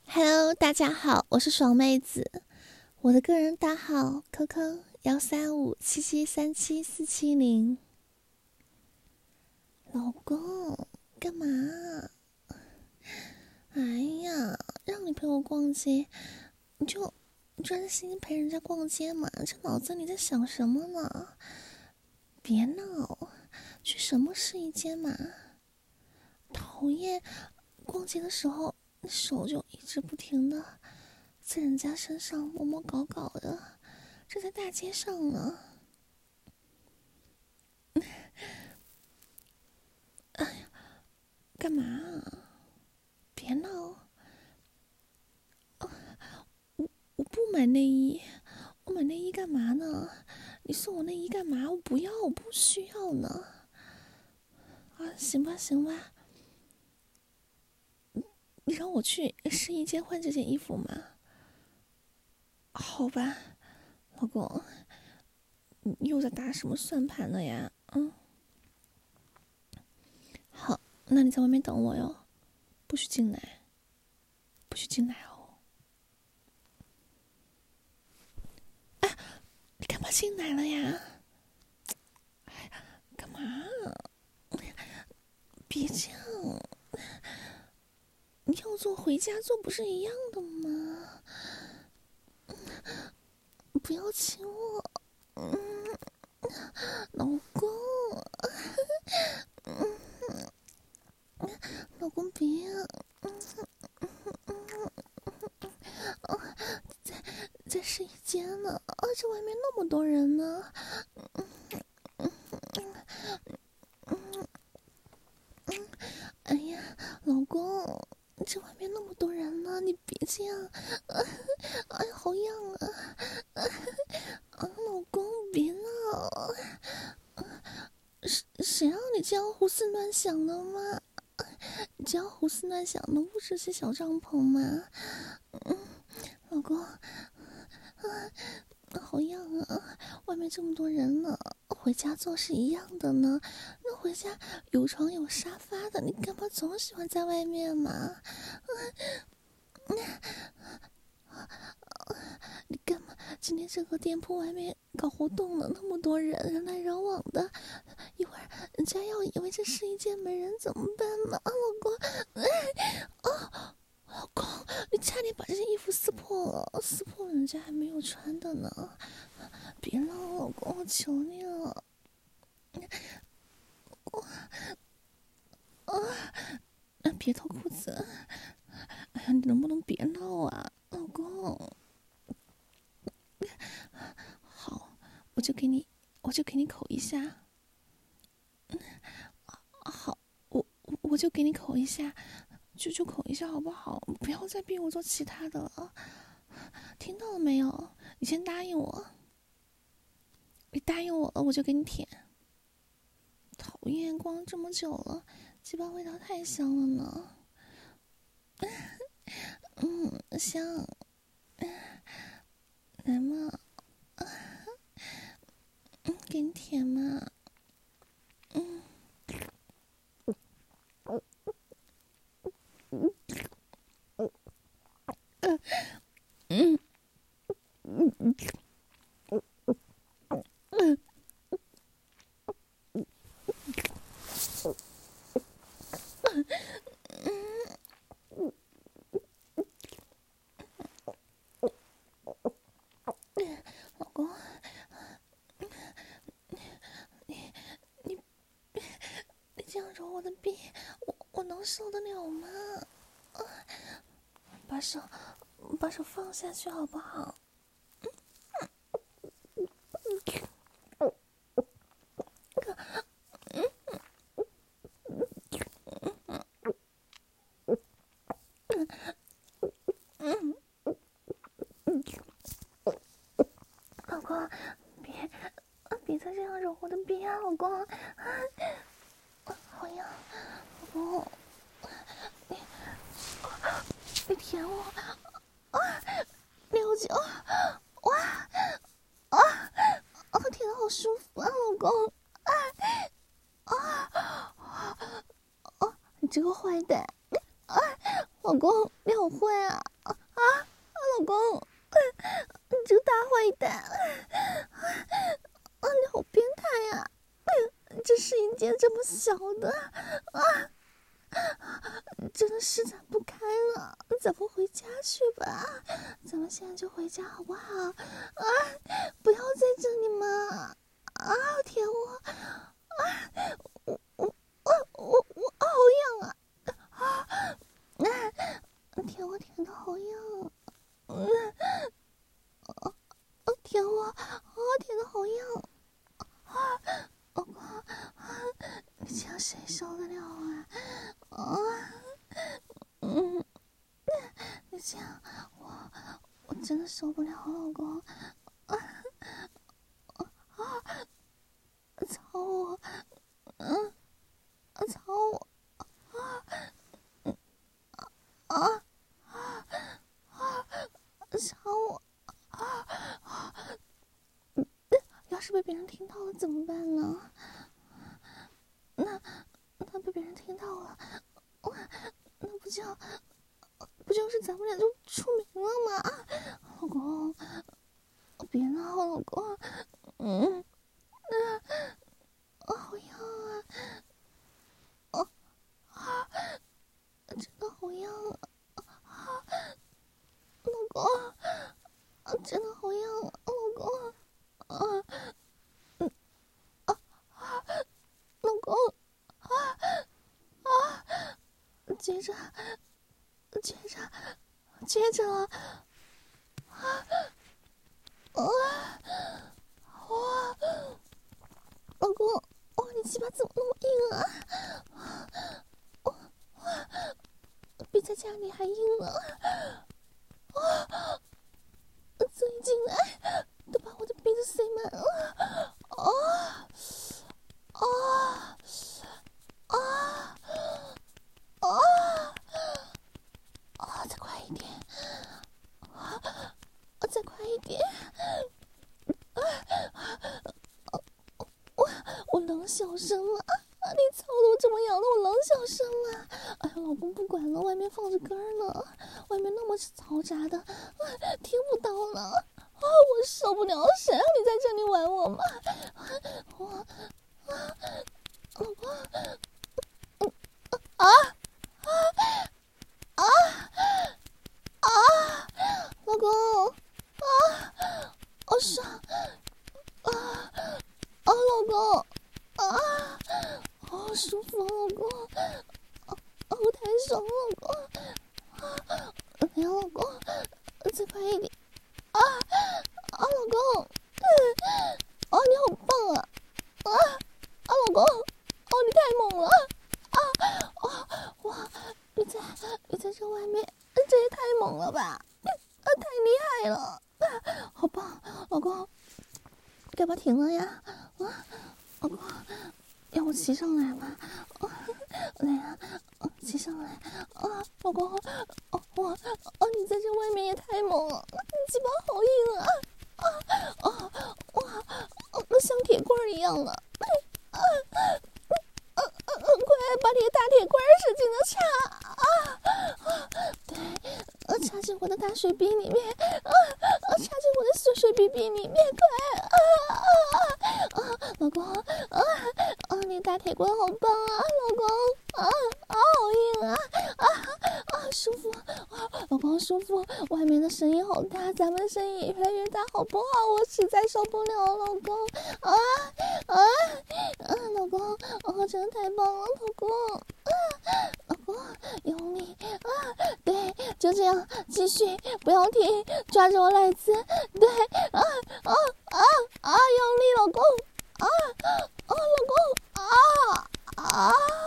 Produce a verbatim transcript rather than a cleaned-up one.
Hello，大家好，我是爽妹子，我的个人大号 Q Q 幺三五七七三七四七零。老公，干嘛？哎呀，让你陪我逛街，你就你专心陪人家逛街嘛？这脑子里在想什么呢？别闹，去什么试衣间嘛？讨厌，逛街的时候手就一直不停的在人家身上摸摸搞搞的，这在大街上呢。哎呀，干嘛啊？别闹！啊，我我不买内衣，我买内衣干嘛呢？你送我内衣干嘛？我不要，我不需要呢。啊，行吧，行吧，你让我去试衣间换这件衣服吗？好吧，老公，你又在打什么算盘呢呀？嗯，好，那你在外面等我哟，不许进来，不许进来哦。哎，你干嘛进来了呀？哎，干嘛？别这样，你要坐回家坐不是一样的吗？不要亲我，嗯，老公，老公别，在在试衣间呢，而且外面那么多人呢。哎呀，老公，这外面那么多人呢，你别这样，哎呀，好痒啊！啊，老公别闹，谁谁让你这样胡思乱想的吗？你这样胡思乱想的不是些小帐篷吗？嗯，老公，啊，好痒啊！外面这么多人呢，回家做是一样的呢。那回家有床有沙发的，你干嘛总喜欢在外面嘛？你干嘛今天这个店铺外面搞活动呢？那么多人，人来人往的，一会儿人家要以为这试衣间没人怎么办呢？啊，老公，哎，哦，老公，你差点把这件衣服撕破了，撕破了人家还没有穿的呢。别闹，老公，我求你了。我啊，别脱裤子！哎呀，你能不能别闹啊，老公？好，我就给你，我就给你口一下。好，我我就给你口一下，就就口一下好不好？不要再逼我做其他的了，听到了没有？你先答应我，你答应我了，我就给你舔。讨厌，逛了这么久了，鸡巴味道太香了呢。嗯，香。来嘛，嗯，给你舔嘛。嗯。嗯嗯嗯嗯老公，你你你这样揉我的臂，我我能受得了吗？把手把手放下去好不好？老公，别别再这样揉我的臂啊，老公！好痒，老公，你你舔我，啊，六九，哇啊啊，舔得好舒服啊，老公！啊啊啊！你这个坏蛋！啊，老公，你好坏啊！ 啊，老公，你这个大坏蛋，啊，你好变态呀！这试衣间这么小的，啊，真的施展不开了，咱们回家去吧，咱们现在就回家好不好？啊，不要在这里嘛！啊，舔我！啊，我我我我我好痒啊！啊，那舔我舔的好痒，嗯，啊，舔我，啊，舔的好痒，啊，老公，啊，你这样谁受得了啊？啊，嗯，你这样，我我真的受不了，老公，啊啊，操我，嗯，操我，啊，嗯啊啊啊，操我，啊啊，要是被别人听到了怎么办呢？那那被别人听到了，那不就不就是咱们俩就出名了吗？老公，别闹，老公，嗯，啊，好痒啊，啊啊，真的好痒啊，啊，老公，啊，真的好痒啊，老公，啊，嗯，啊啊，老公，啊啊，接着，接着，接着了，啊啊！哇，老公，哇，你鸡巴怎么那么硬啊？哇哇，比在家里还硬呢！哇，嘴一进来都把我的鼻子塞满了！啊啊啊啊啊！再快一点！啊，再快一点！我我冷小声了，啊，你操的我这么痒的，我冷小声了。哎呀，老公不管了，外面放着歌呢，外面那么嘈杂的，啊，听不到了。啊，我受不了，谁让你在这里玩我嘛？我啊，老公，啊啊啊啊，老公，啊，好爽，啊啊，老公，啊，好舒服，老公，啊，我太爽了，老公，啊，来，老公，再快一点，啊啊，老公，嗯，哦，你好棒啊，啊啊，老公，哦，你太猛了，啊啊，哇，你在你在这外面，这也太猛了吧，啊，太厉害了，啊，好棒，老公，干嘛停了呀？啊，老公，要我骑上来吗？啊，来呀，啊，骑上来！啊，老公，哦，我，哦，你在这外面也太猛了，你鸡巴好硬啊！啊啊，哇，哦，跟像铁棍一样的！啊啊啊啊！快把你的大铁棍使劲的插！啊啊，对，啊，插进我的大水逼里面！啊啊，插进我的水水逼逼里面！快！啊啊啊啊！老公，啊啊，你大铁棍好棒啊，老公！啊啊，好硬啊！啊啊，舒服！啊，老公舒服！外面的声音好大，咱们声音也越来越大，好不好？我实在受不了，老公！啊啊啊，老公！哦，真的太棒了，老公！啊，老公，用力！啊，对，就这样，继续，不要停，抓着我奶子，对，啊啊啊啊，用力，老公！啊啊，老公！啊啊！